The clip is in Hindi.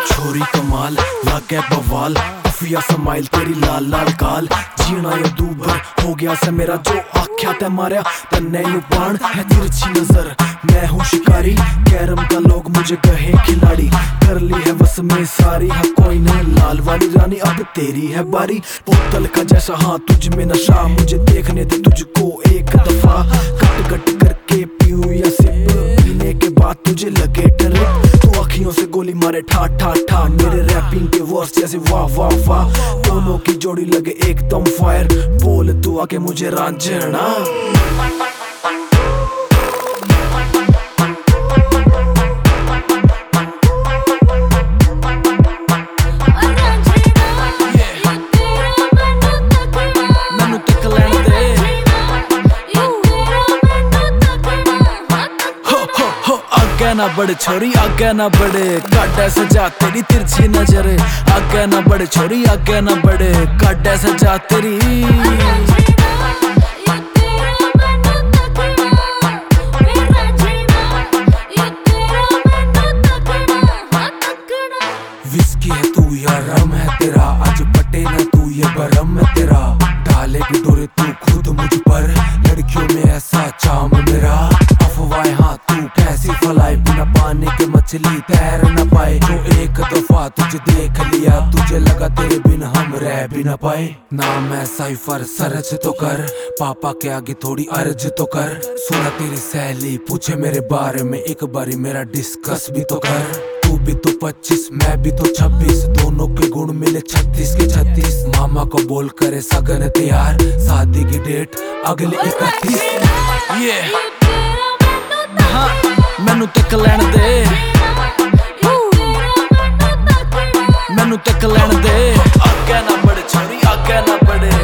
छोरी कमाल लागे बवाल, अफिया समाइल तेरी लाल लाल काल। जीना ये दूबर हो गया से मेरा, जो आख्या ते मारिया ते नहीं बाण है तिरछी नजर। मैं हूँ शिकारी कैरम का, लोग मुझे कहे खिलाड़ी। कर ली है बस में सारी है कोई न, लाल वाली रानी अब तेरी है बारी। बोतल का जैसा हाँ तुझ में नशा, मुझे देखने दे तुझको एक दफा। कट कट करके पीऊं या सिप, पीने के बाद तुझे लगे ट्रिप। तू अखियों से गोली मारे ठा ठा ठा, मेरे रैपिंग के वर्ड्स जैसे वाह वाह वाह। दोनों की जोड़ी लगे एकदम फायर, बोल तू आके मुझे रांझना। आगे ना बढ़ छोरी आगे ना बढ़े, काटे सजा तेरी तिरछी नजर। आगे ना बढ़ छोरी आगे ना बढ़े, काटे सजा तेरी। विस्की है तू या रम है तेरा, आज पटे ना तू ये बरम है तेरा। डालेगी डोरे तू खुद मुझ पर, लड़कियों में ऐसा चाम मेरा। अफवाहें हाँ तू कैसी फैलाई, बिना पानी के मछली तैर न पाए। जो एक दफा तुझे देख लिया, तुझे लगा तेरे बिन हम रह भी न पाए। नाम है साइफर सरच तो कर, पापा के आगे थोड़ी अर्ज तो कर। सुना तेरी सहेली पूछे मेरे बारे में, एक बारी मेरा डिस्कस भी तो कर। तू भी तो 25 मैं भी तो 26, दोनों के गुण मिले 36 के 36। मामा को बोल करे सगन तैयार, शादी की डेट अगले 31। ये हाँ मैनू तक लैन दे, मैनू तक लैन दे। आगे ना बढ़े छोरी आगे ना बढ़े।